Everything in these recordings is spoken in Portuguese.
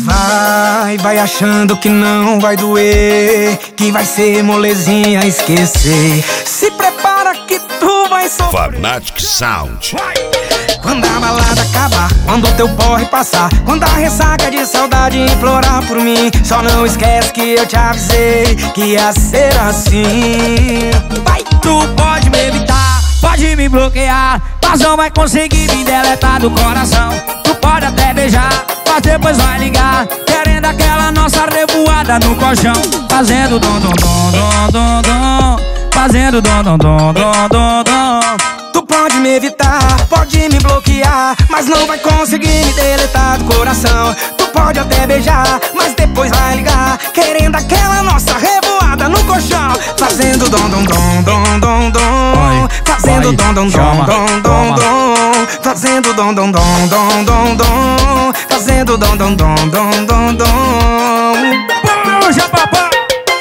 Vai achando que não vai doer, que vai ser molezinha esquecer. Se prepara que tu vai sofrer. Fanatic Sound. Quando a balada acabar, quando o teu porre passar, quando a ressaca de saudade implorar por mim, só não esquece que eu te avisei que ia ser assim. Vai, tu pode me evitar, pode me bloquear, mas não vai conseguir me deletar do coração. Tu pode até beijar, mas depois vai ligar, querendo aquela nossa revoada no colchão, fazendo dom dom dom dom dom dom, fazendo dom dom dom dom dom dom. Tu pode me evitar, pode me bloquear, mas não vai conseguir me deletar do coração. Tu pode até beijar, mas depois vai ligar, querendo aquela nossa revoada no colchão, fazendo dom dom dom dom dom dom, fazendo dom dom dom dom dom dom, fazendo dom dom dom dom dom dom, fazendo dom dom dom dom dom dom. Puxa, papai!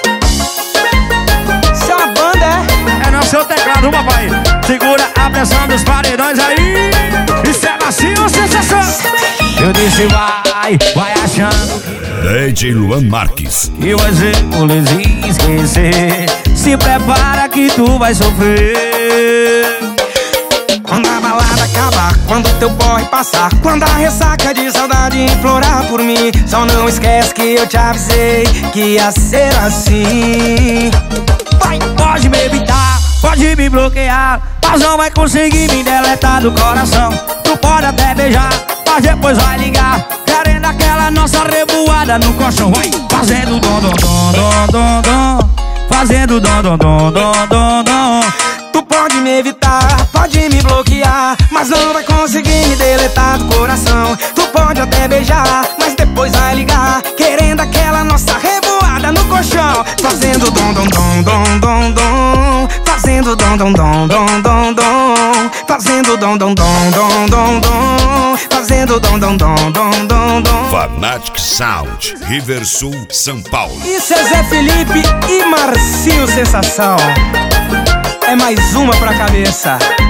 Isso é uma banda, é? É no seu teclado, papai. Segura a pressão dos paredões aí. Isso é macio, sensação. Eu disse vai achando DJ Luan Marques. que vai ser molezinha esquecer. Se prepara que tu vai sofrer. Quando a balada acabar, quando teu porre passar, quando a ressaca de saudade implorar por mim, só não esquece que eu te avisei que ia ser assim. Vai, pode me evitar, pode me bloquear, mas não vai conseguir me deletar do coração. Tu pode até beijar, mas depois vai ligar, querendo aquela nossa revoada no colchão. Vai, fazendo dom dom dom dom dom dom, fazendo dom dom dom dom dom dom. Tu pode me evitar, pode me bloquear, mas não vai conseguir me deletar do coração. Tu pode até beijar, mas depois vai ligar, querendo aquela nossa revoada no colchão, fazendo dom dom dom dom dom dom, fazendo dom dom dom dom dom dom, fazendo dom dom dom dom dom dom, fazendo dom dom dom dom dom dom. Fanatic Sound, Riversul, São Paulo. Isso é Zé Felipe e Marcinho Sensação. É mais uma pra cabeça.